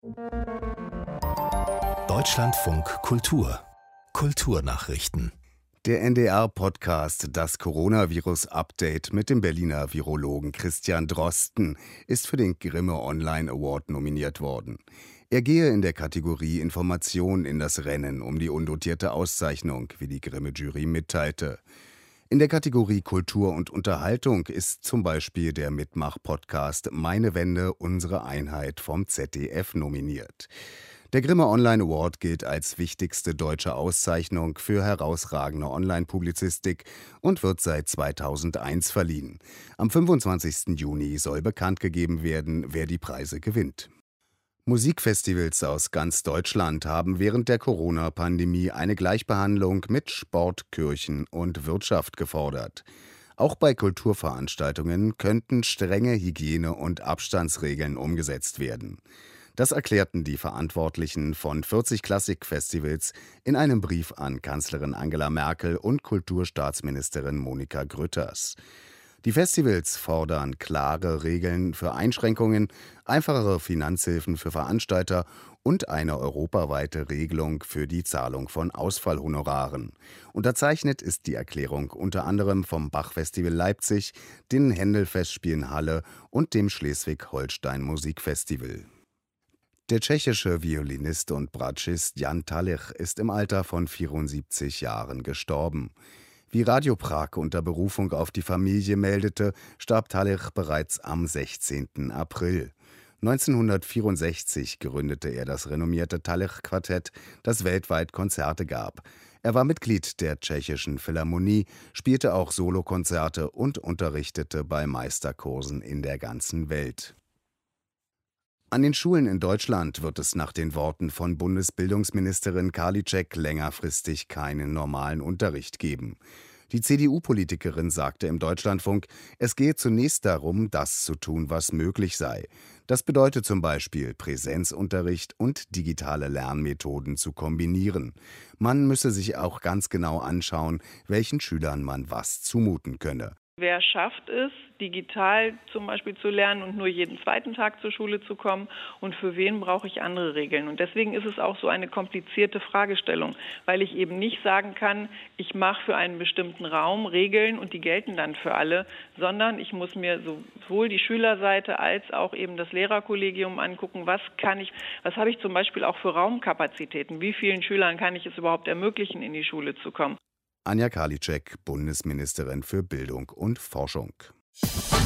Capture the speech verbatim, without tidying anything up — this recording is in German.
Deutschlandfunk Kultur Kulturnachrichten. Der N D R-Podcast Das Coronavirus-Update mit dem Berliner Virologen Christian Drosten ist für den Grimme Online Award nominiert worden. Er gehe in der Kategorie Information in das Rennen um die undotierte Auszeichnung, wie die Grimme-Jury mitteilte. In der Kategorie Kultur und Unterhaltung ist zum Beispiel der Mitmach-Podcast Meine Wende, unsere Einheit vom Z D F nominiert. Der Grimme Online Award gilt als wichtigste deutsche Auszeichnung für herausragende Online-Publizistik und wird seit zweitausendeins verliehen. Am fünfundzwanzigsten Juni soll bekannt gegeben werden, wer die Preise gewinnt. Musikfestivals aus ganz Deutschland haben während der Corona-Pandemie eine Gleichbehandlung mit Sport, Kirchen und Wirtschaft gefordert. Auch bei Kulturveranstaltungen könnten strenge Hygiene- und Abstandsregeln umgesetzt werden. Das erklärten die Verantwortlichen von vierzig Klassikfestivals in einem Brief an Kanzlerin Angela Merkel und Kulturstaatsministerin Monika Grütters. Die Festivals fordern klare Regeln für Einschränkungen, einfachere Finanzhilfen für Veranstalter und eine europaweite Regelung für die Zahlung von Ausfallhonoraren. Unterzeichnet ist die Erklärung unter anderem vom Bach-Festival Leipzig, den Händel-Festspielen Halle und dem Schleswig-Holstein Musikfestival. Der tschechische Violinist und Bratschist Jan Talich ist im Alter von vierundsiebzig Jahren gestorben. Wie Radio Prag unter Berufung auf die Familie meldete, starb Talich bereits am sechzehnten April. neunzehnhundertvierundsechzig gründete er das renommierte Talich-Quartett, das weltweit Konzerte gab. Er war Mitglied der Tschechischen Philharmonie, spielte auch Solokonzerte und unterrichtete bei Meisterkursen in der ganzen Welt. An den Schulen in Deutschland wird es nach den Worten von Bundesbildungsministerin Karliczek längerfristig keinen normalen Unterricht geben. Die C D U-Politikerin sagte im Deutschlandfunk, es gehe zunächst darum, das zu tun, was möglich sei. Das bedeutet zum Beispiel, Präsenzunterricht und digitale Lernmethoden zu kombinieren. Man müsse sich auch ganz genau anschauen, welchen Schülern man was zumuten könne. Wer schafft es, digital zum Beispiel zu lernen und nur jeden zweiten Tag zur Schule zu kommen, und für wen brauche ich andere Regeln? Und deswegen ist es auch so eine komplizierte Fragestellung, weil ich eben nicht sagen kann, ich mache für einen bestimmten Raum Regeln und die gelten dann für alle, sondern ich muss mir sowohl die Schülerseite als auch eben das Lehrerkollegium angucken, was kann ich, was habe ich zum Beispiel auch für Raumkapazitäten, wie vielen Schülern kann ich es überhaupt ermöglichen, in die Schule zu kommen. Anja Karliczek, Bundesministerin für Bildung und Forschung.